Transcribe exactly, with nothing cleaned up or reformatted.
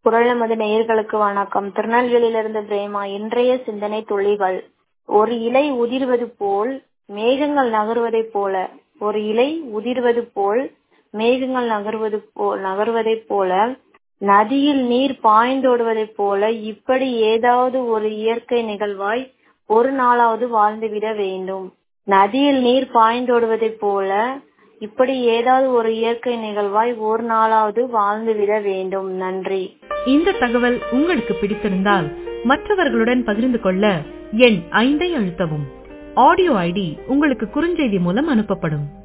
குரல் நமது நேயர்களுக்கு வணக்கம். திருநெல்வேலியிலிருந்து பிரேமா. இன்றைய சிந்தனை துளிகள். ஒரு இலை உதிர்வது போல் மேகங்கள் நகர்வதைப் போல ஒரு இலை உதிர்வது போல் மேகங்கள் நகர்வது போல் நகர்வதைப் போல நதியில் நீர் பாய்ந்தோடுவதைப் போல இப்படி ஏதாவது ஒரு இயற்கை நிகழ்வாய் ஒரு நாளாவது வாழ்ந்துவிட வேண்டும். நதியில் நீர் பாய்ந்தோடுவதைப் போல இப்படி ஏதாவது ஒரு இயற்கை நிகழ்வாய் ஒரு நாளாவது வாழ்ந்துவிட வேண்டும். நன்றி. இந்த தகவல் உங்களுக்கு பிடித்திருந்தால் மற்றவர்களுடன் பகிர்ந்து கொள்ள எண் ஐந்தை அழுத்தவும். ஆடியோ ஐடி உங்களுக்கு குறுஞ்செய்தி மூலம் அனுப்பப்படும்.